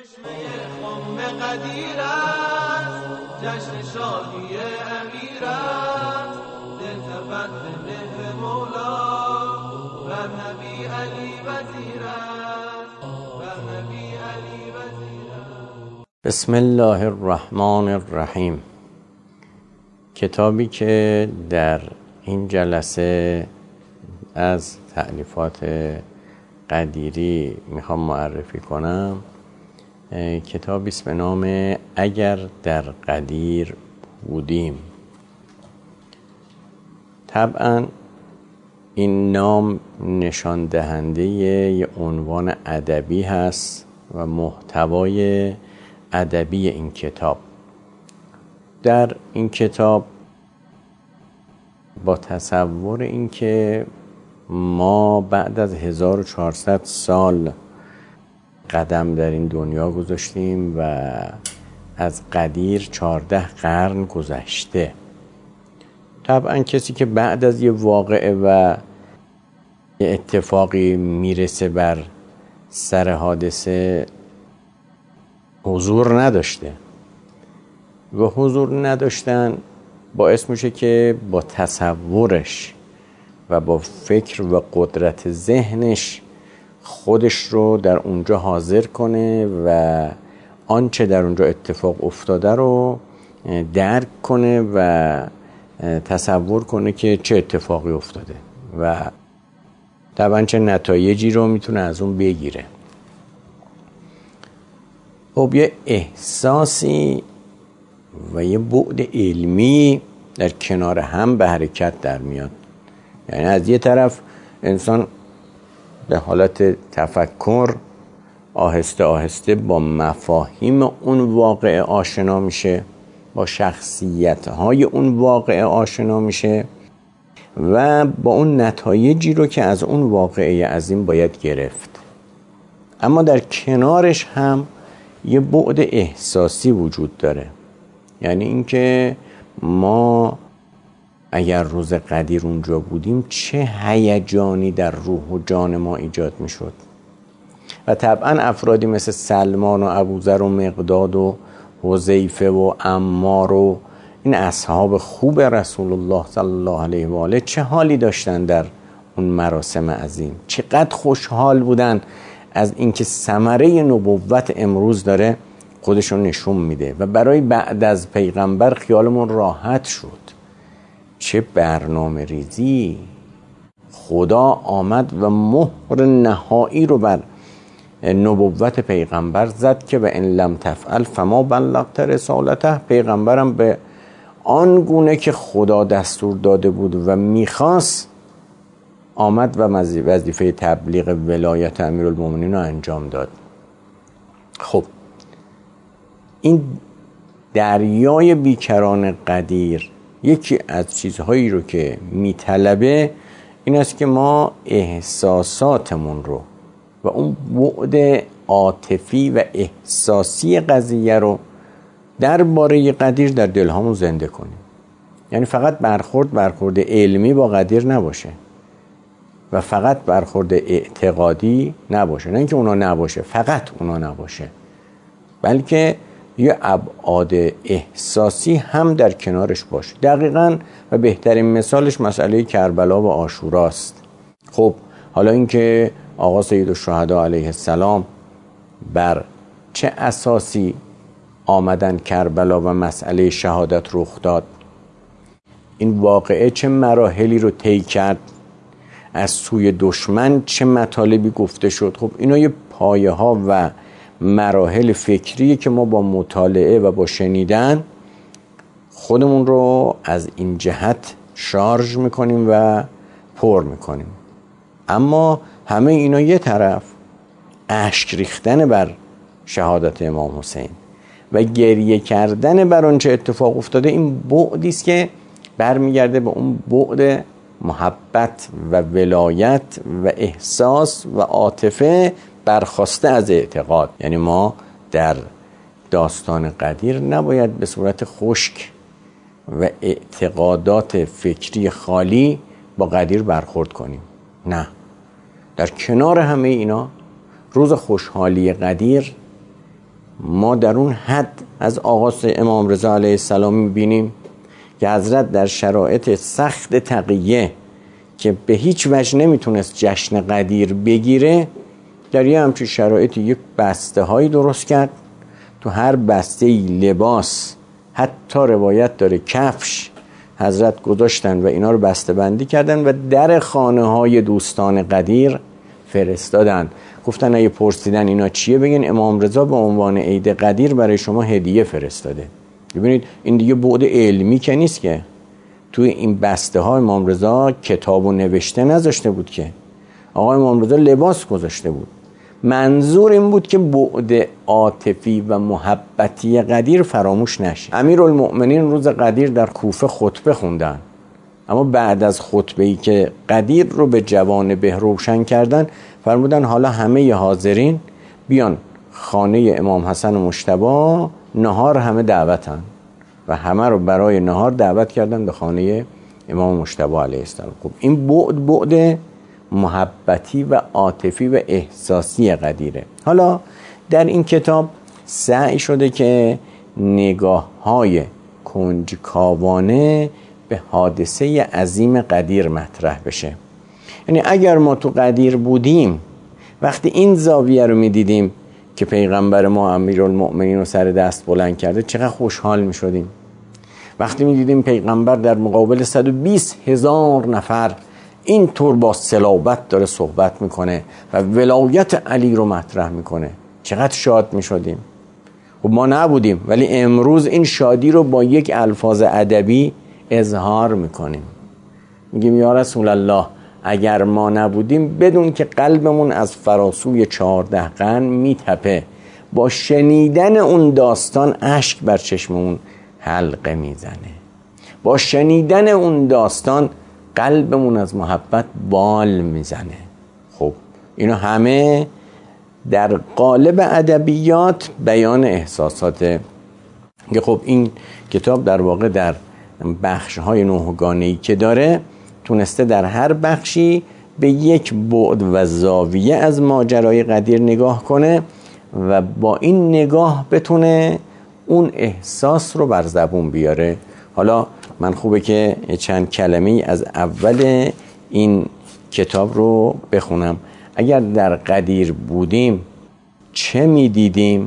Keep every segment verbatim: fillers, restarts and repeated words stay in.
خم قدیر است، جشن شادی امیر است، التفت به مهر مولا بر نبی علی وزیر است، بر نبی علی وزیر است. بسم الله الرحمن الرحیم. کتابی که در این جلسه از تألیفات قدیری میخوام معرفی کنم کتابی است به نام اگر در قدیر بودیم. طبعا این نام نشان دهنده یه عنوان ادبی هست و محتوای ادبی این کتاب. در این کتاب با تصور اینکه ما بعد از هزار و چهارصد سال قدم در این دنیا گذاشتیم و از قدیر چهارده قرن گذشته. طبعا کسی که بعد از یه واقعه و یه اتفاقی میرسه بر سر حادثه حضور نداشته و حضور نداشتن باعث میشه که با تصورش و با فکر و قدرت ذهنش خودش رو در اونجا حاضر کنه و آنچه در اونجا اتفاق افتاده رو درک کنه و تصور کنه که چه اتفاقی افتاده و طبعا چه نتایجی رو میتونه از اون بگیره. خب یه احساسی و یه بعد علمی در کنار هم به حرکت در میاد. یعنی از یه طرف انسان به حالت تفکر آهسته آهسته با مفاهیم اون واقعه آشنا میشه، با شخصیت‌های اون واقعه آشنا میشه و با اون نتایجی رو که از اون واقعه عظیم باید گرفت. اما در کنارش هم یه بعد احساسی وجود داره. یعنی اینکه ما اگر روز قدیر اونجا بودیم چه هیجانی در روح و جان ما ایجاد میشد. و طبعا افرادی مثل سلمان و ابوذر و مقداد و حذیفه و عمار و این اصحاب خوب رسول الله صلی الله علیه و آله چه حالی داشتن در اون مراسم عظیم، چقدر خوشحال بودن از اینکه ثمره نبوت امروز داره خودشون نشون میده و برای بعد از پیغمبر خیالمون راحت شد. چه برنامه ریزی! خدا آمد و مهر نهایی رو بر نبوت پیغمبر زد که و ان لم تفعل فما بلغت رسالته. پیغمبرم به آن گونه که خدا دستور داده بود و میخواست آمد و وظیفه تبلیغ ولایت امیرالمومنین رو انجام داد. خب این دریای بیکران قدیر یکی از چیزهایی رو که میطلبه این است که ما احساساتمون رو و اون بعد عاطفی و احساسی قضیه رو درباره قدیر در دلهامون زنده کنیم. یعنی فقط برخورد برخورد علمی با قدیر نباشه و فقط برخورد اعتقادی نباشه، نه اینکه اونا نباشه، فقط اونا نباشه، بلکه یه ابعاد احساسی هم در کنارش باشه. دقیقاً و بهترین مثالش مسئله کربلا و عاشوراست. خب حالا اینکه آقا سیدالشهدا علیه السلام بر چه اساسی آمدن کربلا و مسئله شهادت رخ داد، این واقعه چه مراحلی رو طی کرد، از سوی دشمن چه مطالبی گفته شد. خب اینا یه پایه ها و مراحل فکریه که ما با مطالعه و با شنیدن خودمون رو از این جهت شارژ میکنیم و پر میکنیم. اما همه اینا یه طرف، اشک ریختن بر شهادت امام حسین و گریه کردن بر اون چه اتفاق افتاده، این بعدی است که برمیگرده به اون بعد محبت و ولایت و احساس و عاطفه برخواسته از اعتقاد. یعنی ما در داستان قدیر نباید به صورت خشک و اعتقادات فکری خالی با قدیر برخورد کنیم. نه، در کنار همه اینا روز خوشحالی قدیر ما در اون حد از آغاز امام رضا علیه السلام میبینیم که حضرت در شرایط سخت تقیه که به هیچ وجه نمیتونست جشن قدیر بگیره، در یه همچین شرایطی یک بسته هایی درست کرد، تو هر بسته لباس، حتی روایت داره کفش حضرت گذاشتن و اینا رو بسته بندی کردن و در خانه های دوستان قدیر فرستادن. گفتن اگه پرسیدن اینا چیه بگین امام رضا به عنوان عید قدیر برای شما هدیه فرستاده. ببینید این دیگه بعد علمی که نیست که توی این بسته ها امام رضا کتاب و نوشته نذاشته بود که، آقا امام رضا لباس گذاشته بود. منظور این بود که بعد عاطفی و محبتی قدیر فراموش نشه. امیرالمؤمنین روز قدیر در کوفه خطبه خوندن، اما بعد از خطبه‌ای که قدیر رو به جوانب روشن کردن فرمودن حالا همه حاضرین بیان خانه امام حسن مجتبی، نهار همه دعوتن و همه رو برای نهار دعوت کردن به خانه امام مجتبی علیه السلام. خب این بعد بعد محبتی و عاطفی و احساسی قدیره. حالا در این کتاب سعی شده که نگاه های کنجکاوانه به حادثه عظیم قدیر مطرح بشه. یعنی اگر ما تو قدیر بودیم، وقتی این زاویه رو میدیدیم که پیغمبر ما امیرالمؤمنین رو سر دست بلند کرده، چقدر خوشحال می شدیم. وقتی می دیدیم پیغمبر در مقابل صد و بیست هزار نفر این طور با صلابت داره صحبت میکنه و ولایت علی رو مطرح میکنه، چقدر شاد می شدیم. خب ما نبودیم، ولی امروز این شادی رو با یک الفاظ ادبی اظهار میکنیم. میگیم یا رسول الله اگر ما نبودیم، بدون که قلبمون از فراسوی چهارده قرن میتپه، با شنیدن اون داستان اشک بر چشممون حلقه میزنه، با شنیدن اون داستان قلبمون از محبت بال میزنه. خب اینا همه در قالب ادبیات بیان احساسات. خب این کتاب در واقع در بخش‌های نهگانه‌ای که داره تونسته در هر بخشی به یک بعد و زاویه از ماجرای قدیر نگاه کنه و با این نگاه بتونه اون احساس رو بر زبون بیاره. حالا من خوبه که چند کلمه‌ای از اول این کتاب رو بخونم. اگر در قدیر بودیم چه می‌دیدیم،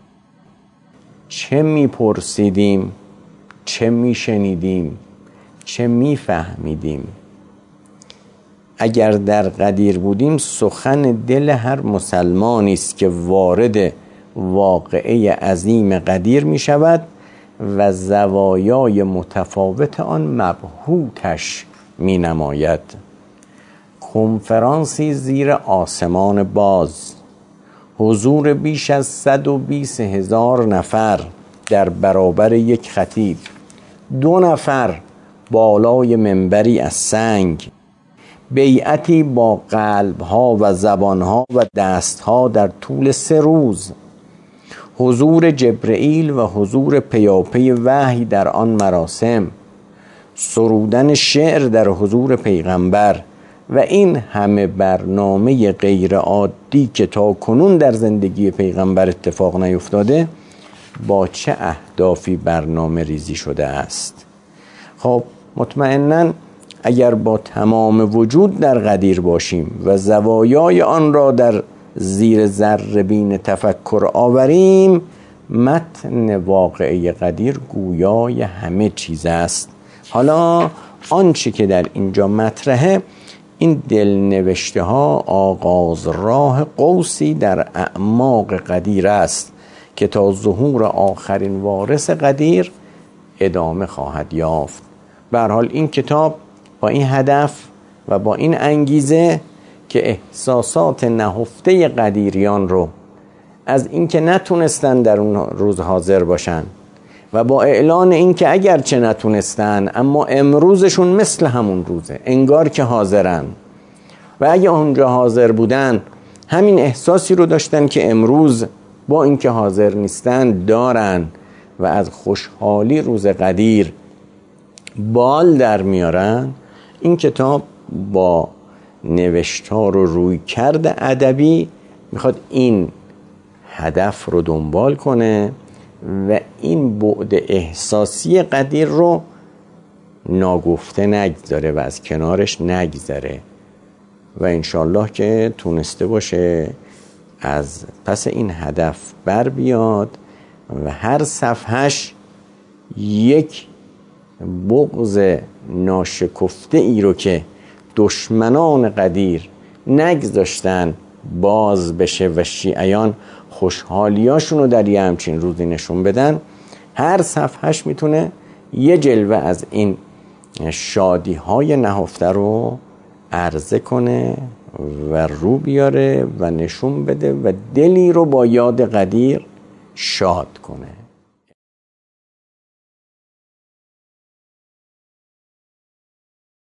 چه می‌پرسیدیم، چه می‌شنیدیم، چه می‌فهمیدیم. اگر در قدیر بودیم سخن دل هر مسلمانی است که وارد واقعه عظیم قدیر می شود و زوایای متفاوت آن مبهوتش می نماید. کنفرانسی زیر آسمان باز، حضور بیش از صد و بیست هزار نفر در برابر یک خطیب، دو نفر بالای منبری از سنگ، بیعتی با قلبها و زبانها و دستها در طول سه روز، حضور جبرئیل و حضور پیاپی وحی در آن مراسم، سرودن شعر در حضور پیغمبر و این همه برنامه غیر عادی که تا کنون در زندگی پیغمبر اتفاق نیفتاده، با چه اهدافی برنامه ریزی شده است. خب مطمئناً اگر با تمام وجود در قدیر باشیم و زوایای آن را در زیر ذره‌بین تفکر آوریم، متن واقعه قدیر گویای همه چیز است. حالا آنچه که در اینجا مطرحه، این دلنوشته ها آغاز راه قوسی در اعماق قدیر است که تا ظهور آخرین وارث قدیر ادامه خواهد یافت. به هر حال این کتاب با این هدف و با این انگیزه که احساسات نهفته قدیریان رو از اینکه نتونستن در اون روز حاضر باشن و با اعلان اینکه اگرچه نتونستن اما امروزشون مثل همون روزه، انگار که حاضرن، و اگه اونجا حاضر بودن همین احساسی رو داشتن که امروز با اینکه حاضر نیستن دارن و از خوشحالی روز قدیر بال در میارن. این کتاب با نوشتار و رویکرد ادبی میخواد این هدف رو دنبال کنه و این بعد احساسی قدیر رو ناگفته نگذاره و از کنارش نگذره و انشالله که تونسته باشه از پس این هدف بر بیاد و هر صفحش یک بغض ناشکفته ای رو که دشمنان قدیر نگذاشتن باز بشه و شیعیان خوشحالیاشون رو در یه همچین روزی نشون بدن، هر صفحش میتونه یه جلوه از این شادی های نهفته رو عرضه کنه و رو بیاره و نشون بده و دلی رو با یاد قدیر شاد کنه.